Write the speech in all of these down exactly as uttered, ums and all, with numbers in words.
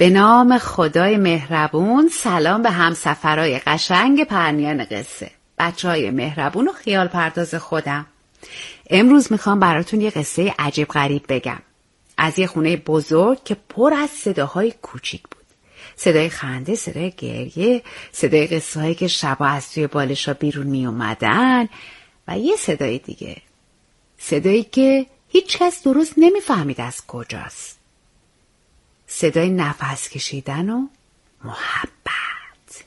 به نام خدای مهربون. سلام به همسفرهای قشنگ پرنیان قصه، بچه های مهربون و خیال پرداز خودم. امروز میخوام براتون یه قصه عجیب غریب بگم از یه خونه بزرگ که پر از صداهای کوچیک بود. صدای خنده، صدای گریه، صدای قصه هایی که شبا از توی بالشا بیرون می اومدن و یه صدای دیگه، صدایی که هیچ کس درست نمیفهمید از کجاست. صدای نفس کشیدن و محبت.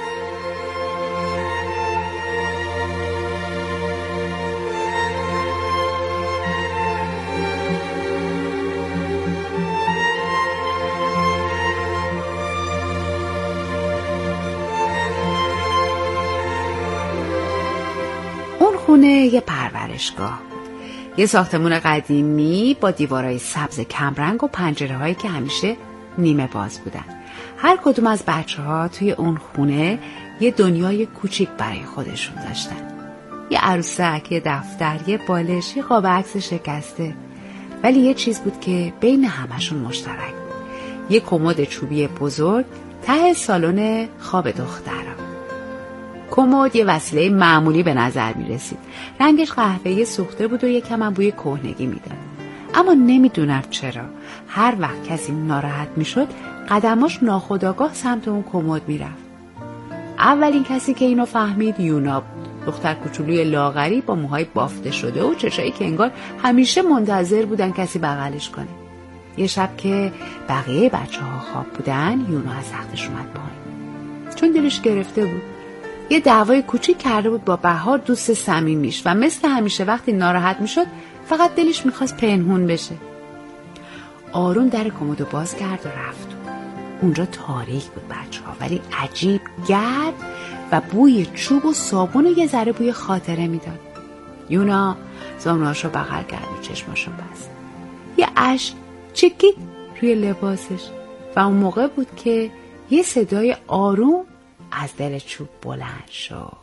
اون خونه یه پرورشگاه بود. یه ساختمون قدیمی با دیوارهای سبز کمرنگ و پنجره‌هایی که همیشه نیمه باز بودن. هر کدوم از بچه‌ها توی اون خونه یه دنیای کوچیک برای خودشون داشتن. یه عروسک، یه دفتر، یه بالش، یه قاب عکس شکسته. ولی یه چیز بود که بین همشون مشترک بود. یه کمد چوبی بزرگ ته سالن خواب دخترها. کمد یه وسیله معمولی به نظر می رسید. رنگش قهوه‌ای سوخته بود و یکم هم بوی کهنگی میداد. اما نمیدونم چرا هر وقت کسی ناراحت می شد قدماش ناخودآگاه سمت اون کمد می رفت. اولین کسی که اینو فهمید یونا بود. دختر کوچولوی لاغری با موهای بافته شده و چشایی که انگار همیشه منتظر بودن کسی بغلش کنه. یه شب که بقیه بچه ها خواب بودن یونا از تختش اومد پایین. چون دلش گرفته بود. یه دعوای کوچیک کرده بود با بهار، دوست صمیمیش، و مثل همیشه وقتی ناراحت میشد فقط دلش میخواست پنهون بشه. آروم در کمدو باز کرد و رفت. اونجا تاریک بود بچه ها، ولی عجیب گرد و بوی چوب و صابون و یه ذره بوی خاطره میداد. یونا زانوهاشو بغل کرد و چشماشو بست. یه اشک چکید روی لباسش و اون موقع بود که یه صدای آروم از دل چوب بلند شد.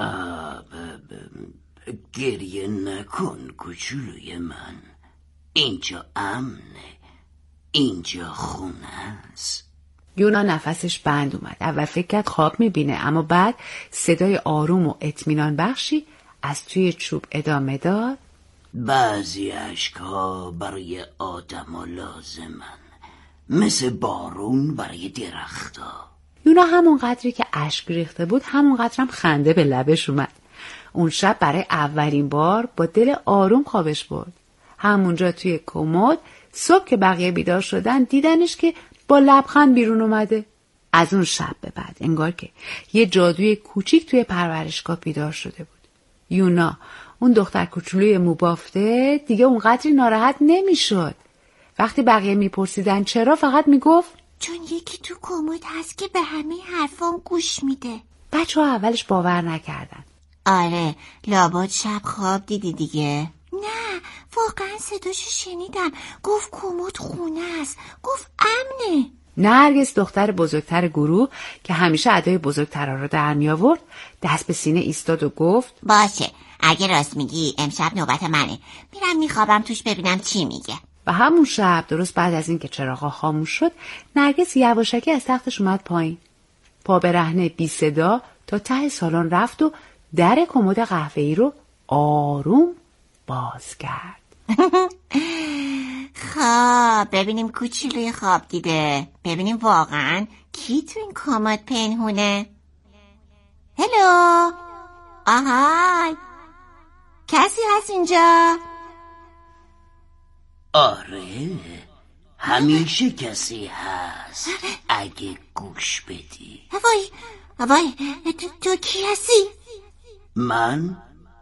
گریه نکن کوچولوی من، اینجا امنه، اینجا خونه است. یونا نفسش بند اومد. اول فکر کرد خواب میبینه، اما بعد صدای آروم و اطمینان بخشی از توی چوب ادامه داد. بعضی عشقها برای آدما لازمن، مثل بارون برای درختا. یونا همون قدری که اشک ریخته بود همون قدرم خنده به لبش اومد. اون شب برای اولین بار با دل آروم خوابش برد. همونجا توی کمد صبح که بقیه بیدار شدن دیدنش که با لبخند بیرون اومده. از اون شب به بعد انگار که یه جادوی کوچیک توی پرورشگاه بیدار شده بود. یونا، اون دختر کوچولوی موبافته، دیگه اون قدری ناراحت نمیشد. وقتی بقیه میپرسیدن چرا، فقط میگفت چون یکی تو کمد هست که به همه حرفام گوش میده. بچه ها اولش باور نکردن. آره، لابد شب خواب دیدی دیگه. نه، واقعا صداشو شنیدم. گفت کمد خونه است، گفت امنه. نرگس، دختر بزرگتر گروه که همیشه ادای بزرگترها رو در می آورد، دست به سینه ایستاد و گفت باشه، اگه راست میگی امشب نوبت منه. میرم میخوابم توش ببینم چی میگه. و همون شب درست بعد از این که چراغا خاموش شد، نرگس یواشکی از تختش اومد پایین. پا برهنه بی صدا تا ته سالن رفت و در کمد قهوه‌ای رو آروم باز کرد. خب ببینیم کوچولوی خواب دیده. ببینیم واقعا کی تو این کمد پنهونه. هلو، آهای، کسی هست اینجا؟ آره، همیشه کسی هست اگه گوش بدی. وای وای، تو, تو کی هستی؟ من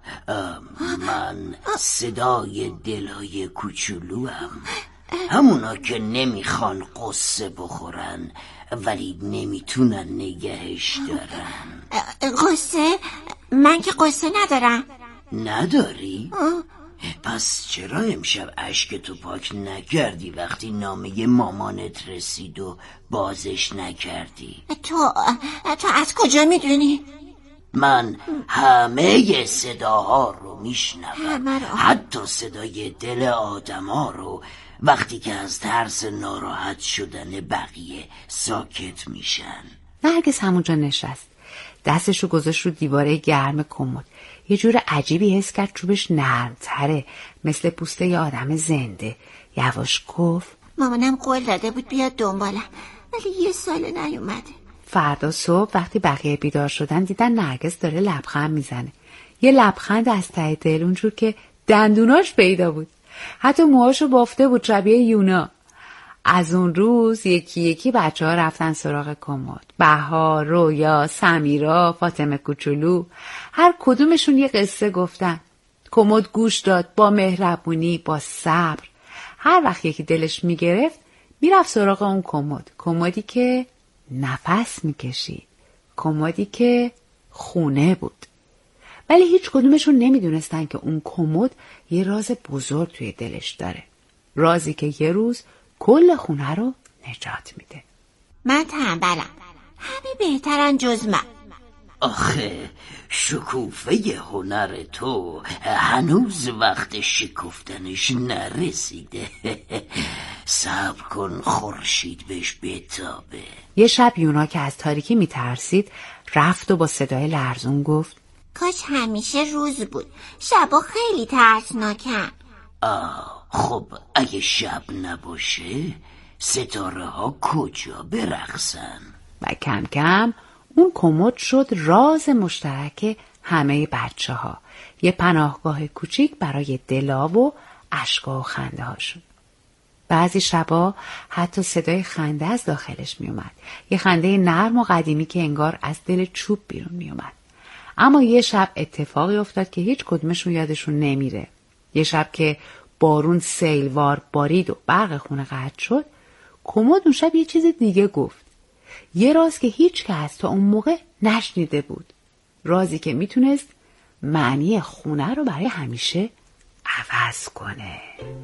من صدای دلای کوچولوام، همونا که نمیخوان قصه بخورن ولی نمیتونن نگهش دارن. قصه؟ من که قصه ندارم. نداری؟ پس چرا امشب اشکتو پاک نکردی وقتی نامه مامانت رسید و بازش نکردی؟ تو تو از کجا میدونی؟ من همه صداها رو میشنوم، حتی صدای دل آدما رو، وقتی که از ترس ناراحت شدن بقیه ساکت میشن. نرگس همونجا نشست، دستشو گذاشت رو دیواره گرم کمد. یه جور عجیبی حس کرد چوبش نرمتره، مثل پوست یه آدم زنده. یواش گفت مامانم قول داده بود بیاد دنبالم، ولی یه سال نیومده. فردا صبح وقتی بقیه بیدار شدن دیدن نرگس داره لبخند میزنه. یه لبخند از ته دل، اونجور که دندوناش پیدا بود. حتی موهاشو بافته بود شبیه یونا. از اون روز یکی یکی بچه ها رفتن سراغ کمد. بهار، رویا، سمیرا، فاطمه کوچولو، هر کدومشون یه قصه گفتن. کمد گوش داد، با مهربونی، با صبر. هر وقت یکی دلش میگرفت میرفت سراغ اون کمد. کمدی که نفس میکشید، کمدی که خونه بود. ولی هیچ کدومشون نمیدونستن که اون کمد یه راز بزرگ توی دلش داره. رازی که یه روز کل خونه رو نجات میده. من تنبلم، همه بهترن جز من. آخه شکوفه هنر تو هنوز وقت شکفتنش نرسیده. صبر کن خورشید بهش بتابه. یه شب یونا که از تاریکی میترسید رفت و با صدای لرزون گفت کاش همیشه روز بود، شبا خیلی ترسناکن. آه خب اگه شب نباشه ستاره ها کجا برقصن؟ و کم کم اون کمد شد راز مشترک همه بچه ها. یه پناهگاه کوچیک برای دلا و اشکا و خنده هاشون. بعضی شبا حتی صدای خنده از داخلش می اومد. یه خنده نرم و قدیمی که انگار از دل چوب بیرون می اومد. اما یه شب اتفاقی افتاد که هیچ کدومشون یادشون نمیره. یه شب که بارون سیلوار بارید و برق خونه قطع شد، کمد اون شب یه چیز دیگه گفت. یه راز که هیچ کس تا اون موقع نشنیده بود. رازی که میتونست معنی خونه رو برای همیشه عوض کنه.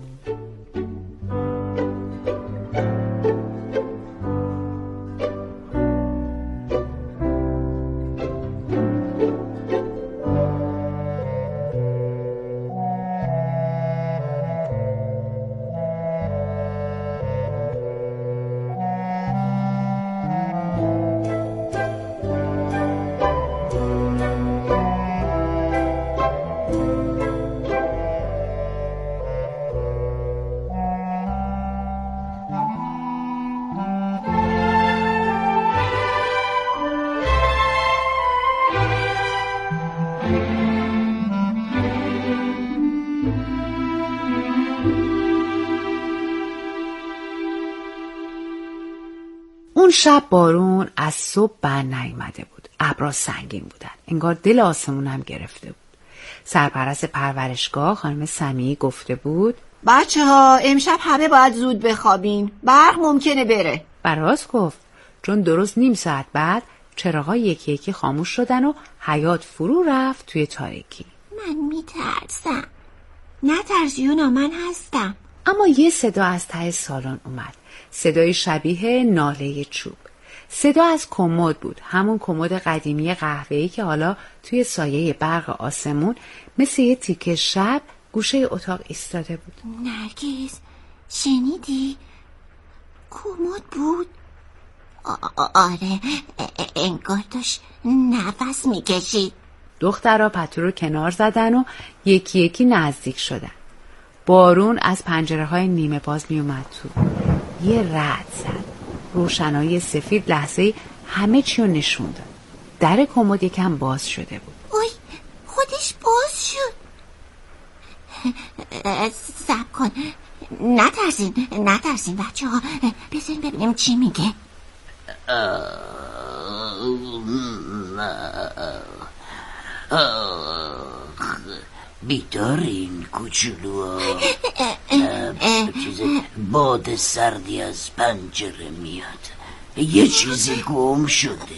اون شب بارون از صبح بر نیامده بود. ابرها سنگین بودن، انگار دل آسمون هم گرفته بود. سرپرست پرورشگاه خانم سمیعی گفته بود بچه ها امشب همه باید زود بخوابین، برق ممکنه بره. براز گفت، چون درست نیم ساعت بعد چراغا یکی یکی خاموش شدن و حیاط فرو رفت توی تاریکی. من میترسم. نترس یونا، من هستم. اما یه صدا از ته سالن اومد، صدای شبیه ناله چوب. صدا از کمد بود، همون کمد قدیمی قهوه‌ای که حالا توی سایه برق آسمون مثل یه تیکه شب گوشه اتاق ایستاده بود. نرگس، شنیدی؟ کمد بود. آره، انگار داشت نفس میکشید. دخترها پتو رو کنار زدن و یکی یکی نزدیک شدن. بارون از پنجره های نیمه باز می اومد تو. یه رعد زد. روشنایی سفید لحظه‌ای همه چی رو نشون داد. در کمد یکم باز شده بود. اوی، خودش باز شد. صبر کن، نترسین نترسین بچه ها، بذاریم ببینیم چی میگه. بیدارین کوچولو، چیز باد سردی از پنجره میاد، یه چیزی گم شده.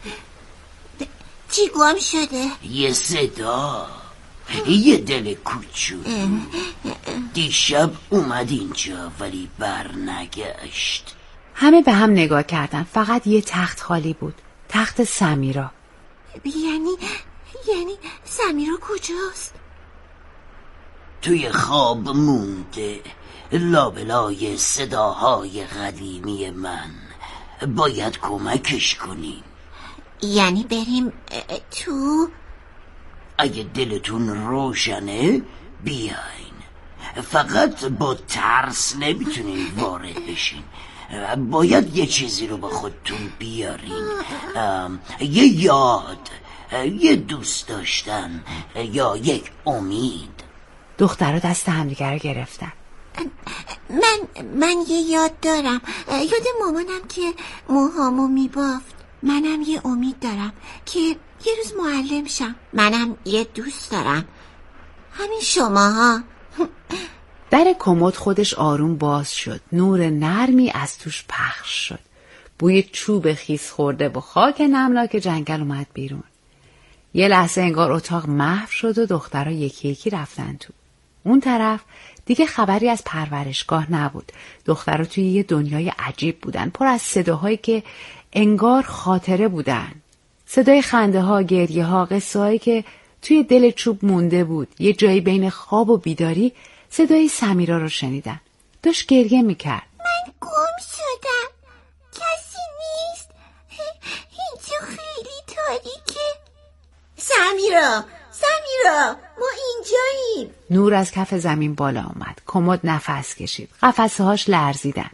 چی گم شده؟ یه صدا، یه دل کوچولو. دیشب اومد اینجا ولی بر نگشت. همه به هم نگاه کردن، فقط یه تخت خالی بود، تخت سمیرا. یعنی یعنی سمیرا کجاست؟ توی خواب مونده، لابلای صداهای قدیمی من. باید کمکش کنیم. یعنی بریم تو؟ اگه دلتون روشنه بیاین. فقط با ترس نمیتونین وارد بشین. باید یه چیزی رو با خودتون بیارین. یه یاد، یه دوست داشتن، یا یک امید. دخترها دست همدیگر رو گرفتن. من من یه یاد دارم، یاد مامانم که موهامو میبافت. منم یه امید دارم که یه روز معلم شم. منم یه دوست دارم. همین شماها. در کمد خودش آروم باز شد. نور نرمی از توش پخش شد. بوی چوب خیس خورده و خاک نمناک جنگل اومد بیرون. یه لحظه انگار اتاق محو شد و دخترها یکی یکی رفتن تو. اون طرف دیگه خبری از پرورشگاه نبود. دخترها توی یه دنیای عجیب بودن، پر از صداهایی که انگار خاطره بودن. صدای خنده ها، گریه ها، قصه هایی که توی دل چوب مونده بود. یه جایی بین خواب و بیداری صدای سمیرا رو شنیدن. داشت گریه میکرد. من گم شدم، کسی نیست، اینجا خیلی تاریکه. سمیرا، سمیرا، ما اینجاییم. نور از کف زمین بالا آمد. کمد نفس کشید. قفسه هاش لرزیدن.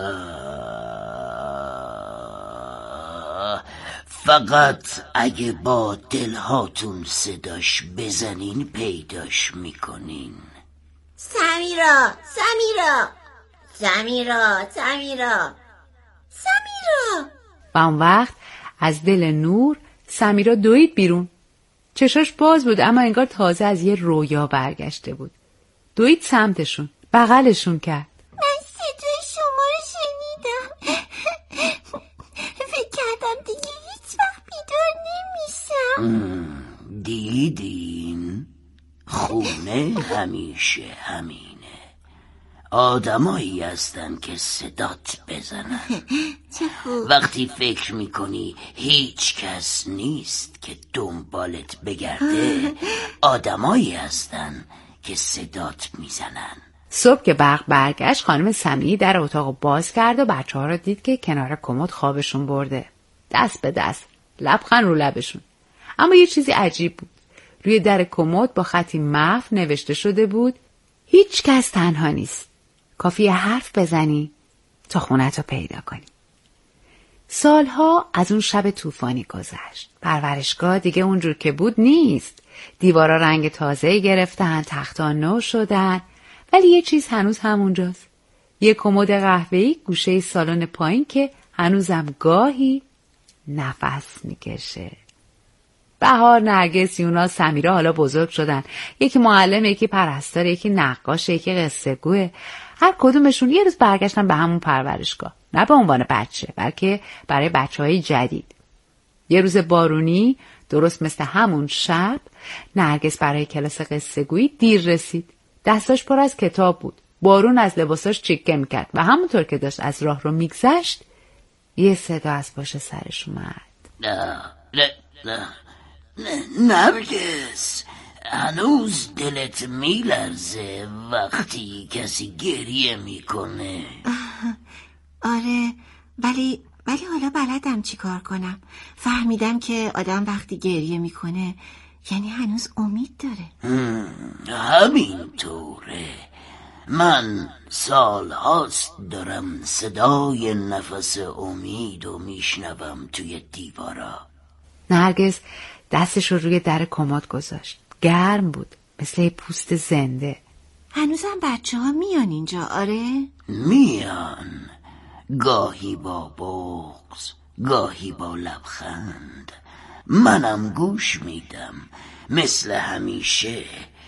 فقط اگه با دلهاتون صداش بزنین پیداش میکنین. سمیرا، سمیرا، سمیرا، سمیرا، سمیرا. و اون وقت از دل نور سمیرا دوید بیرون. چشاش باز بود اما انگار تازه از یه رویا برگشته بود. دوید سمتشون، بغلشون کرد. من صدای شما رو شنیدم. فکر کردم دیگه هیچ وقت بیدار نمیشم. دیدین؟ خونه همیشه همینه. آدمایی هستن که صدات بزنن. چه خوب. وقتی فکر میکنی هیچ کس نیست که دنبالت بگرده، آدمایی هستن که صدات میزنن. صبح که برق برگشت خانم سمیعی در اتاق باز کرد و بچه ها را دید که کنار کمد خوابشون برده. دست به دست، لبخند رو لبشون. اما یه چیزی عجیب بود. روی در کمد با خطی محو نوشته شده بود: هیچ کس تنها نیست. کافیه حرف بزنی تا خونتو پیدا کنی. سالها از اون شب طوفانی گذشت. پرورشگاه دیگه اونجور که بود نیست. دیوارا رنگ تازه گرفتن، تخت‌ها نو شدن، ولی یه چیز هنوز همونجاست. یه کمد قهوه‌ای گوشه سالن پایین که هنوزم گاهی نفس میکشه. بهار، نرگس، یونا، سمیرا حالا بزرگ شدن. یکی معلم، یکی پرستار، یکی نقاش، یکی قصه گوه. هر کدومشون یه روز برگشتن به همون پرورشگاه. نه به عنوان بچه، بلکه برای بچه‌های جدید. یه روز بارونی، درست مثل همون شب، نرگس برای کلاس قصه گویی دیر رسید. دستاش پر از کتاب بود. بارون از لباساش چیکه میکرد و همونطور که داشت از راه رو میگذشت یه صدا از پشت سرش اومد. نه نه نه نرگس، هنوز دلت میلرزه وقتی کسی گریه میکنه؟ آره، ولی ولی حالا بلدم چی کار کنم. فهمیدم که آدم وقتی گریه میکنه یعنی هنوز امید داره. همینطوره. من سال هاست دارم صدای نفس امید و میشنوم توی دیوارا. نرگس دستش رو روی در کمد گذاشت. گرم بود، مثل پوست زنده. هنوزم بچه ها میان اینجا؟ آره؟ میان، گاهی با بغض، گاهی با لبخند. منم گوش میدم مثل همیشه.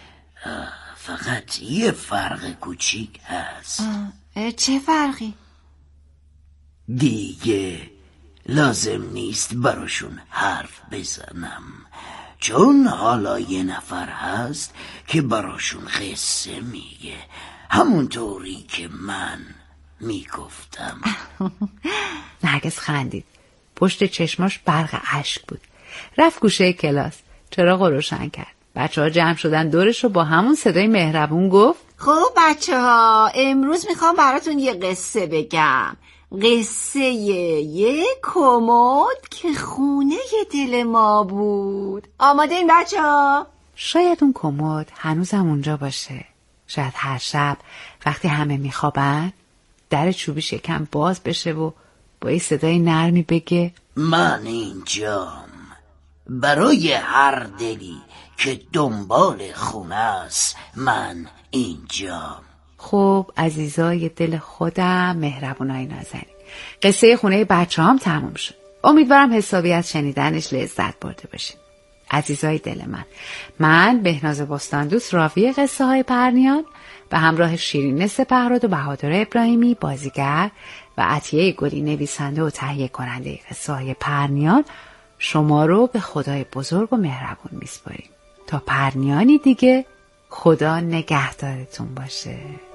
فقط یه فرق کوچیک هست. چه فرقی؟ دیگه لازم نیست براشون حرف بزنم، چون حالا یه نفر هست که براشون قصه میگه، همونطوری که من میگفتم. نرگس خندید. پشت چشماش برق اشک بود. رفت گوشه کلاس، چراغ رو روشن کرد. بچه ها جمع شدن دورش رو با همون صدای مهربون گفت: خب بچه ها، امروز میخوام براتون یه قصه بگم. قصه یک کمد که خونه دل ما بود. آماده این بچه ها؟ شاید اون کمد هنوزم اونجا باشه. شاید هر شب وقتی همه میخوابن در چوبی شکم باز بشه و با یه صدای نرمی بگه من اینجام، برای هر دلی که دنبال خونه است من اینجام. خب عزیزای دل خودم، مهربونای نازنین، قصه خونه بچه هم تموم شد. امیدوارم حسابی از شنیدنش لذت برده باشین. عزیزای دل من، من بهناز بستاندوست راوی قصه های پرنیان و همراه شیرین سپهراد و بهادر ابراهیمی بازیگر و عطیه گلی نویسنده و تهیه کننده قصه های پرنیان شما رو به خدای بزرگ و مهربون میسپاریم. تا پرنیانی دیگه، خدا نگهدارتون باشه.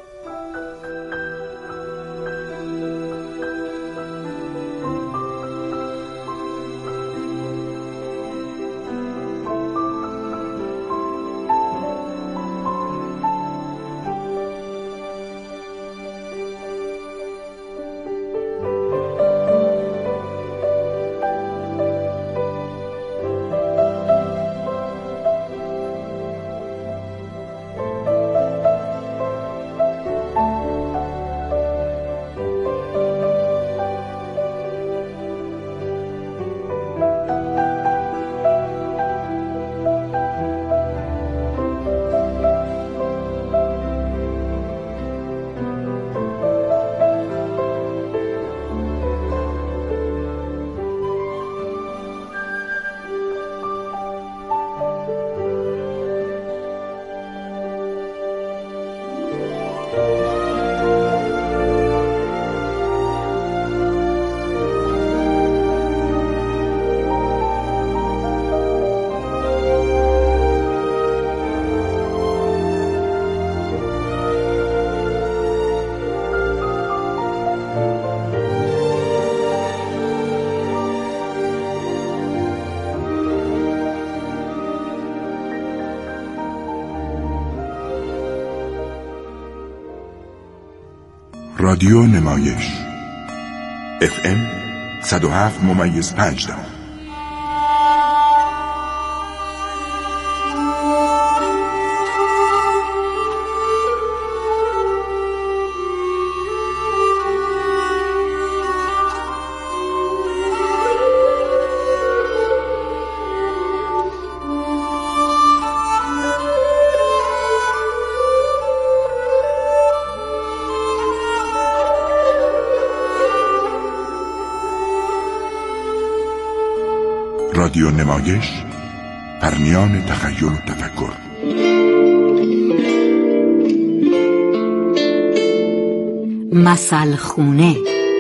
رادیو نمایش اف ام صد و هفت ممیز پنج دهم. رادیو نمایش، پرنیان تخیل و تفکر. مثل خونه.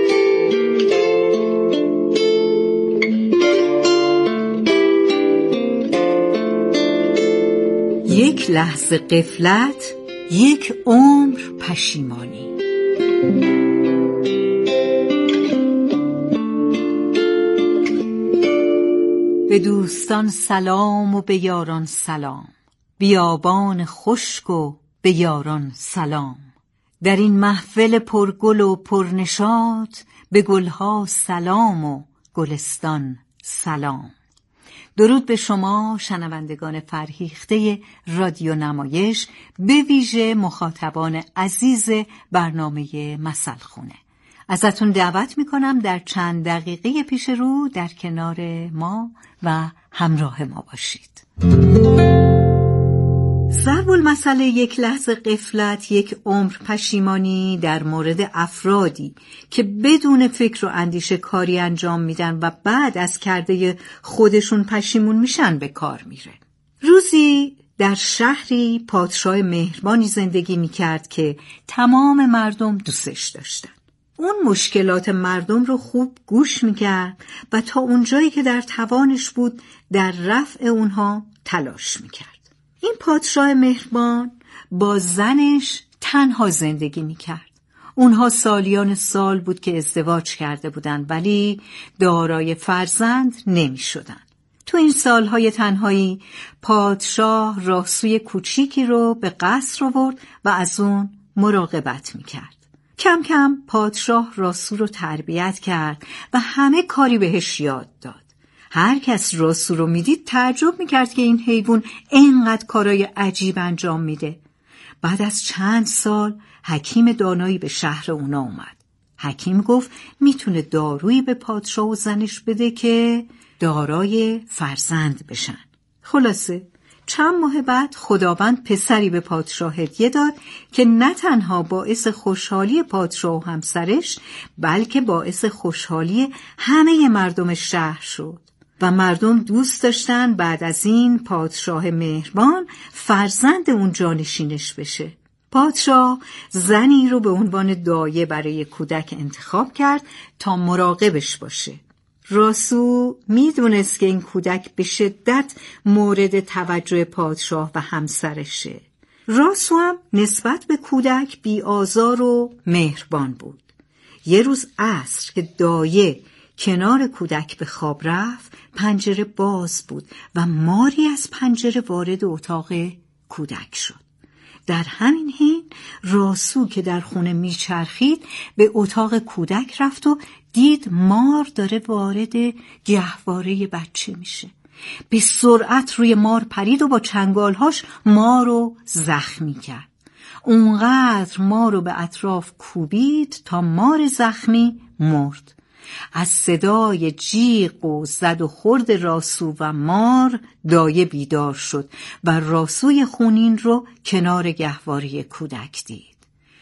یک لحظه غفلت، یک عمر پشیمانی. به دوستان سلام و به یاران سلام، بیابان خشک و به یاران سلام. در این محفل پرگل و پرنشاط، به گلها سلام و گلستان سلام. درود به شما شنوندگان فرهیخته رادیو نمایش، به ویژه مخاطبان عزیز برنامه مثل خونه. ازتون دعوت میکنم در چند دقیقه پیش رو در کنار ما و همراه ما باشید. ضرب المثل یک لحظه غفلت، یک عمر پشیمانی در مورد افرادی که بدون فکر و اندیشه کاری انجام میدن و بعد از کرده خودشون پشیمون میشن به کار میره. روزی در شهری پادشاه مهربانی زندگی میکرد که تمام مردم دوستش داشتن. اون مشکلات مردم رو خوب گوش میکرد و تا اونجایی که در توانش بود در رفع اونها تلاش میکرد. این پادشاه مهربان با زنش تنها زندگی میکرد. اونها سالیان سال بود که ازدواج کرده بودن ولی دارای فرزند نمیشدن. تو این سالهای تنهایی پادشاه راسوی کوچیکی رو به قصر آورد و از اون مراقبت میکرد. کم کم پادشاه راسو رو تربیت کرد و همه کاری بهش یاد داد. هر کس راسو رو میدید تعجب میکرد که این حیوان اینقدر کارای عجیب انجام میده. بعد از چند سال حکیم دانایی به شهر اونا اومد. حکیم گفت میتونه دارویی به پادشاه و زنش بده که دارای فرزند بشن. خلاصه چند ماه بعد خداوند پسری به پادشاه هدیه داد که نه تنها باعث خوشحالی پادشاه و همسرش بلکه باعث خوشحالی همه مردم شهر شد و مردم دوست داشتن بعد از این پادشاه مهربان فرزند اون جانشینش بشه. پادشاه زنی رو به عنوان دایه برای کودک انتخاب کرد تا مراقبش باشه. راسو میدونست که این کودک به شدت مورد توجه پادشاه و همسرشه. راسو هم نسبت به کودک بی آزار و مهربان بود. یه روز عصر که دایه کنار کودک به خواب رفت، پنجره باز بود و ماری از پنجره وارد اتاق کودک شد. در همین حین راسو که در خونه میچرخید به اتاق کودک رفت و دید مار داره وارد گهواره بچه میشه. به سرعت روی مار پرید و با چنگالهاش مار رو زخمی کرد. اونقدر مار رو به اطراف کوبید تا مار زخمی مرد. از صدای جیغ و زد و خورد راسو و مار دایه بیدار شد و راسوی خونین رو کنار گهواره کودک دید.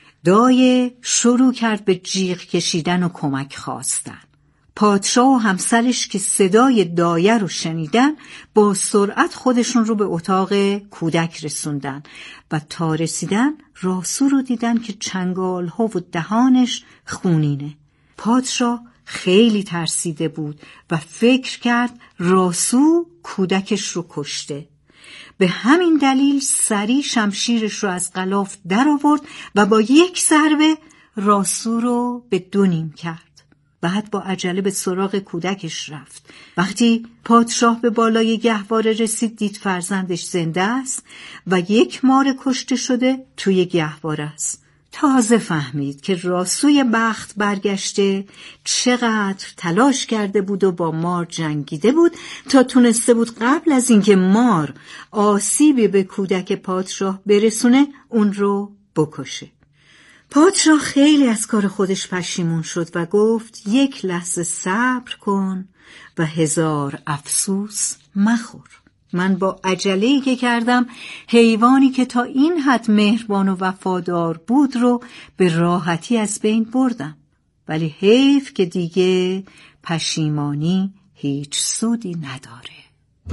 دایه شروع کرد به جیغ کشیدن و کمک خواستن. پادشاه و همسرش که صدای دایه رو شنیدن با سرعت خودشون رو به اتاق کودک رسوندن و تا رسیدن راسو رو دیدن که چنگال‌ها و دهانش خونینه. پادشاه خیلی ترسیده بود و فکر کرد راسو کودکش رو کشته. به همین دلیل سریع شمشیرش رو از غلاف در آورد و با یک ضربه راسو رو به دو نیم کرد. بعد با عجله به سراغ کودکش رفت. وقتی پادشاه به بالای گهواره رسید دید فرزندش زنده است و یک مار کشته شده توی گهواره است. تازه فهمید که راسوی بخت برگشته چقدر تلاش کرده بود و با مار جنگیده بود تا تونسته بود قبل از اینکه مار آسیبی به کودک پادشاه برسونه اون رو بکشه. پادشاه خیلی از کار خودش پشیمون شد و گفت یک لحظه صبر کن و هزار افسوس مخور. من با عجله‌ای که کردم حیوانی که تا این حد مهربان و وفادار بود رو به راحتی از بین بردم، ولی حیف که دیگه پشیمانی هیچ سودی نداره.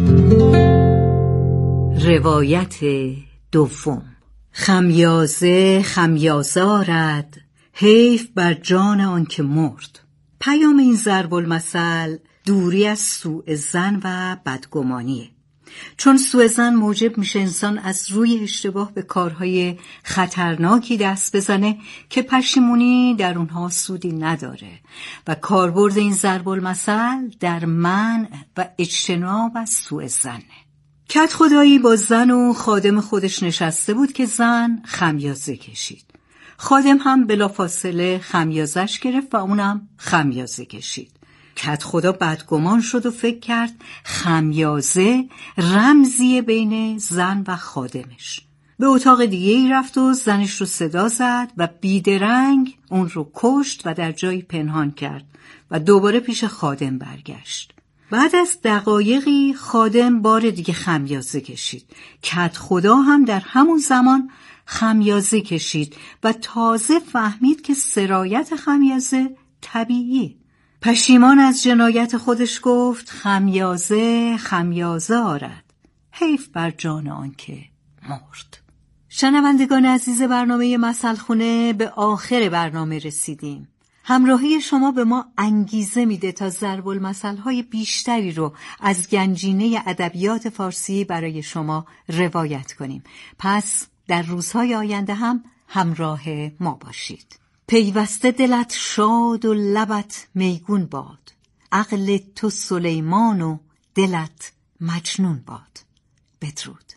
روایت دوم. خمیازه خمیازه آرد، حیف بر جان آن که مرد. پیام این ضرب المثل دوری از سوء ظن و بدگمانیه. چون سوء ظن موجب میشه انسان از روی اشتباه به کارهای خطرناکی دست بزنه که پشیمونی در اونها سودی نداره و کاربرد این ضرب المثل در منع و اجتناب از سوء ظنه. کدخدایی با زن و خادم خودش نشسته بود که زن خمیازه کشید. خادم هم بلافاصله خمیازش گرفت و اونم خمیازه کشید. کدخدا بدگمان شد و فکر کرد خمیازه رمزی بین زن و خادمش. به اتاق دیگه ای رفت و زنش رو صدا زد و بیدرنگ اون رو کشت و در جایی پنهان کرد و دوباره پیش خادم برگشت. بعد از دقایقی خادم بار دیگه خمیازه کشید. کدخدا هم در همون زمان خمیازه کشید و تازه فهمید که سرایت خمیازه طبیعیه. پشیمان از جنایت خودش گفت خمیازه خمیازه آرد، حیف بر جان آن که مرد. شنوندگان عزیز برنامه مثل خونه، به آخر برنامه رسیدیم. همراهی شما به ما انگیزه میده تا ضرب المثل‌های بیشتری رو از گنجینه ادبیات فارسی برای شما روایت کنیم. پس در روزهای آینده هم همراه ما باشید. پیوسته دلت شاد و لبت میگون باد، عقل تو سلیمان و دلت مجنون باد. بدرود.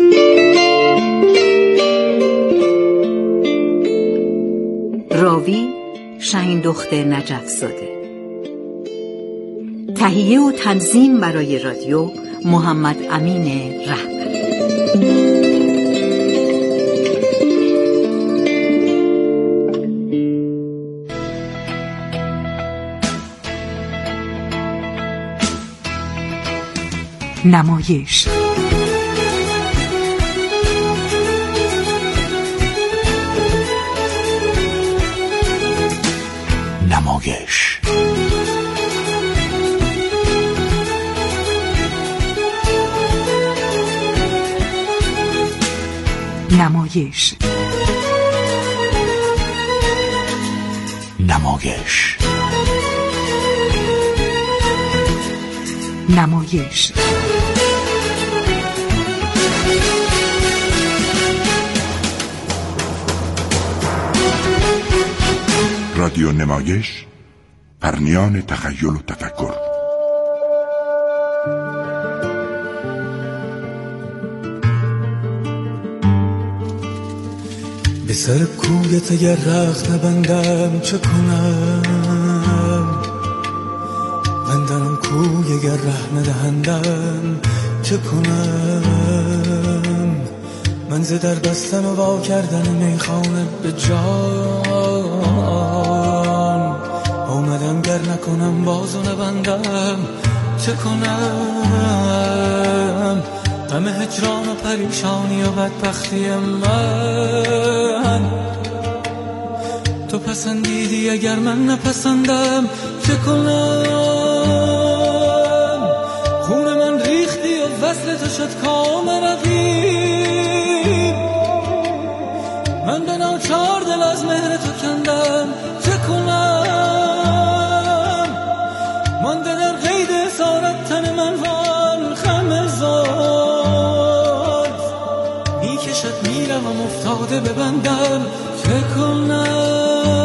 راوی شهین دختر نجف زاده. تهیه و تنظیم برای رادیو محمد امین رهبری. نمایش نمایش نمایش نمایش نمایش رادیو نمایش، پرنیان تخیل و تفکر. به سر کویت اگر رخت نبندم چه کنم؟ بندنم کوی اگر ره ندهندم چه کنم؟ من ز در بستن و وا کردن میخانه به جان آمدم، گر نکنم باز و نبندم چه کنم؟ غم هجران و پریشانی و بدبختی من تو پسندیدی، اگر من نپسندم چه کنم؟ خون من ریختی و وصل تو شد کام رقیب، من به ناچار دل از مهر تو کندم چه کنم؟ مانده در قید اسارت تن من وان خم زاد، می کشد میروم افتاده ببندم چه کنم؟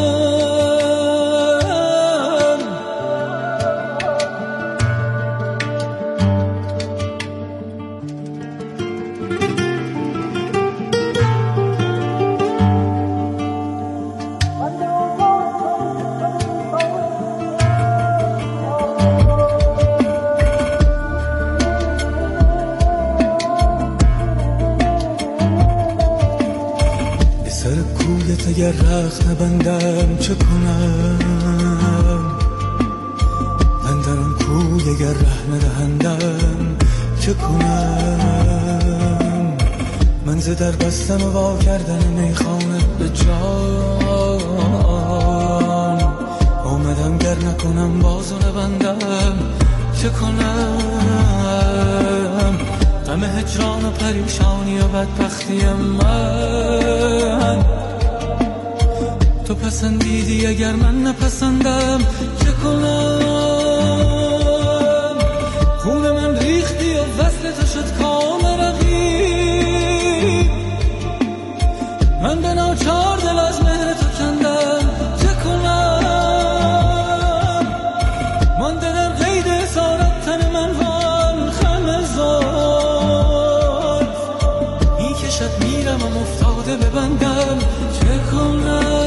اگر رخت نبندم چه کنم؟ بندرم کوی اگر ره ندهندم چه کنم؟ من ز در بستن و وا کردن میخانه به جان آمدم، گر نکنم باز و نبندم چه کنم؟ غم هجران و پریشانی و بدبختی من تو پسندیدی، اگر من نپسندم چه کنم؟ خون من ریختی و وصل تو شد کام رقیب، من به ناچار دل از مهر تو کندم چه کنم؟ مانده در قید اسارت تن من وان خم زاد، می کشد میروم افتاده ببندم چه کنم؟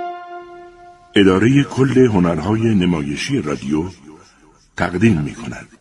اداره کل هنرهای نمایشی رادیو تقدیم می کند.